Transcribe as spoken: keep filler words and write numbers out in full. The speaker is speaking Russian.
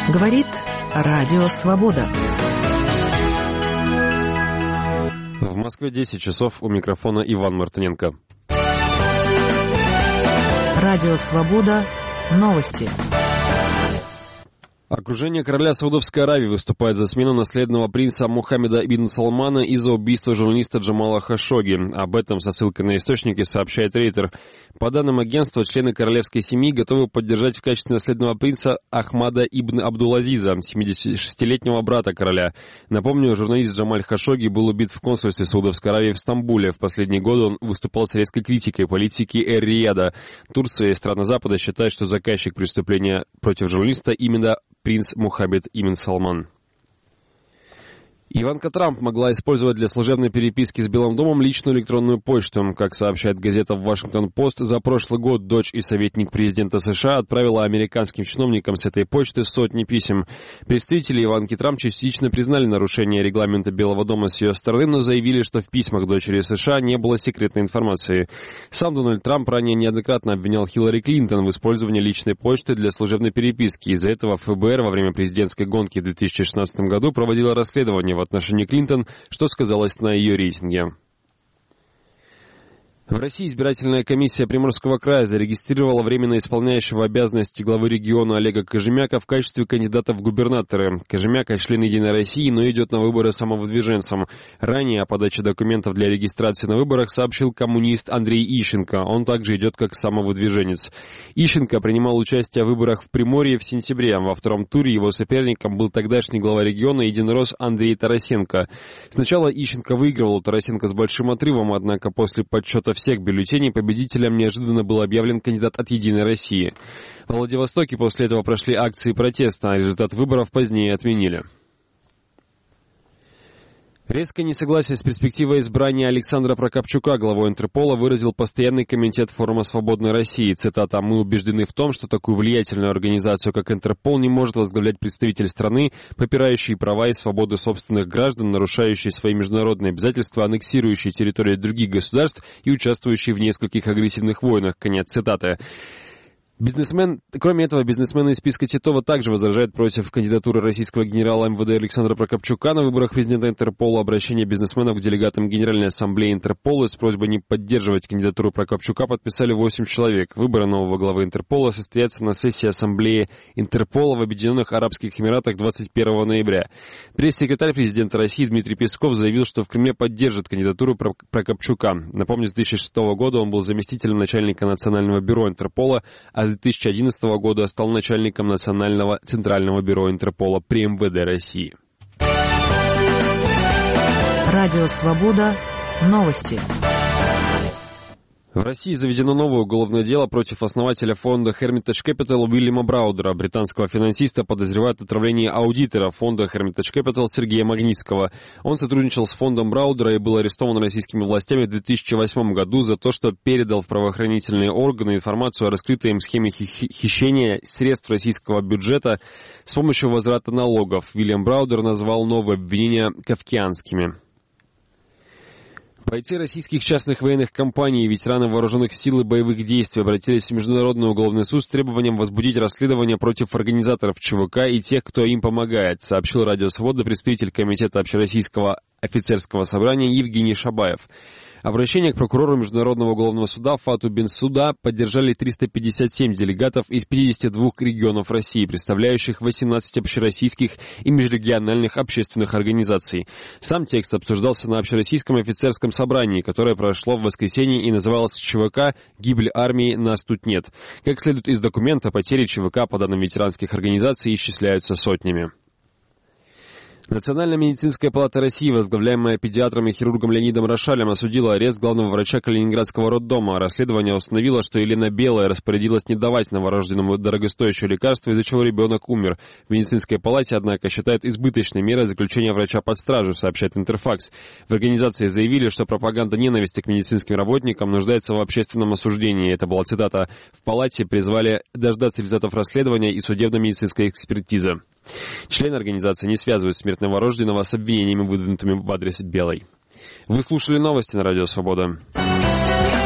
Говорит Радио Свобода. В Москве десять часов, у микрофона Иван Мартыненко. Радио Свобода. Новости. Окружение короля Саудовской Аравии выступает за смену наследного принца Мухаммеда ибн Салмана из-за убийства журналиста Джамала Хашогги. Об этом со ссылкой на источники сообщает Рейтер. По данным агентства, члены королевской семьи готовы поддержать в качестве наследного принца Ахмада ибн Абдул-Азиза, семидесятишестилетнего брата короля. Напомню, журналист Джамаль Хашогги был убит в консульстве Саудовской Аравии в Стамбуле. В последние годы он выступал с резкой критикой политики Эр-Рияда. Турция и страны Запада считают, что заказчик преступления против журналиста именно принц Мухаммед ибн Салман. Иванка Трамп могла использовать для служебной переписки с Белым домом личную электронную почту. Как сообщает газета «Вашингтон-Пост», за прошлый год дочь и советник президента США отправила американским чиновникам с этой почты сотни писем. Представители Иванки Трамп частично признали нарушение регламента Белого дома с ее стороны, но заявили, что в письмах дочери США не было секретной информации. Сам Дональд Трамп ранее неоднократно обвинял Хиллари Клинтон в использовании личной почты для служебной переписки. Из-за этого ФБР во время президентской гонки в две тысячи шестнадцатом году проводило расследование в отношении Клинтон, что сказалось на ее рейтинге. В России избирательная комиссия Приморского края зарегистрировала временно исполняющего обязанности главы региона Олега Кожемяка в качестве кандидата в губернаторы. Кожемяк – член «Единой России», но идет на выборы самовыдвиженцем. Ранее о подаче документов для регистрации на выборах сообщил коммунист Андрей Ищенко. Он также идет как самовыдвиженец. Ищенко принимал участие в выборах в Приморье в сентябре. Во втором туре его соперником был тогдашний глава региона единорос Андрей Тарасенко. Сначала Ищенко выигрывал у Тарасенко с большим отрывом, однако после подсчета всех бюллетеней победителем неожиданно был объявлен кандидат от «Единой России». В Владивостоке после этого прошли акции протеста, а результат выборов позднее отменили. Резкое несогласие с перспективой избрания Александра Прокопчука главой Интерпола выразил постоянный комитет Форума Свободной России. Цитата: «Мы убеждены в том, что такую влиятельную организацию, как Интерпол, не может возглавлять представитель страны, попирающий права и свободы собственных граждан, нарушающий свои международные обязательства, аннексирующий территории других государств и участвующий в нескольких агрессивных войнах». Конец цитаты. Бизнесмен, кроме этого, бизнесмены из списка Титова также возражают против кандидатуры российского генерала эм вэ дэ Александра Прокопчука на выборах президента Интерпола. Обращение бизнесменов к делегатам Генеральной Ассамблеи Интерпола с просьбой не поддерживать кандидатуру Прокопчука подписали восемь человек. Выборы нового главы Интерпола состоятся на сессии Ассамблеи Интерпола в Объединенных Арабских Эмиратах двадцать первого ноября. Пресс-секретарь президента России Дмитрий Песков заявил, что в Кремле поддержит кандидатуру Прокопчука. Напомню, с две тысячи шестого года он был заместителем начальника Национального бюро Интерпола, а с две тысячи одиннадцатого года стал начальником Национального центрального бюро Интерпола при эм вэ дэ России. Радио Свобода. Новости. В России заведено новое уголовное дело против основателя фонда Hermitage Capital Уильяма Браудера. Британского финансиста подозревают в отравлении аудитора фонда Hermitage Capital Сергея Магнитского. Он сотрудничал с фондом Браудера и был арестован российскими властями в две тысячи восьмом году за то, что передал в правоохранительные органы информацию о раскрытой им схеме хищения средств российского бюджета с помощью возврата налогов. Уильям Браудер назвал новые обвинения кафкианскими. Бойцы российских частных военных компаний и ветераны вооруженных сил и боевых действий обратились в Международный уголовный суд с требованием возбудить расследование против организаторов ЧВК и тех, кто им помогает, сообщил Радио Свобода представитель Комитета Общероссийского офицерского собрания Евгений Шабаев. Обращение к прокурору Международного уголовного суда Фату Бенсуда поддержали триста пятьдесят семь делегатов из пятидесяти двух регионов России, представляющих восемнадцать общероссийских и межрегиональных общественных организаций. Сам текст обсуждался на Общероссийском офицерском собрании, которое прошло в воскресенье и называлось ЧВК «Гибель армии. Нас тут нет». Как следует из документа, потери ЧВК, по данным ветеранских организаций, исчисляются сотнями. Национальная медицинская палата России, возглавляемая педиатром и хирургом Леонидом Рошалем, осудила арест главного врача Калининградского роддома. Расследование установило, что Елена Белая распорядилась не давать новорожденному дорогостоящее лекарство, из-за чего ребенок умер. В медицинской палате, однако, считают избыточной мерой заключения врача под стражу, сообщает Интерфакс. В организации заявили, что пропаганда ненависти к медицинским работникам нуждается в общественном осуждении. Это была цитата. В палате призвали дождаться результатов расследования и судебно-медицинской экспертизы. Члены организации не связывают смерть новорожденного с обвинениями, выдвинутыми в адрес Белой. Вы слушали новости на Радио Свобода.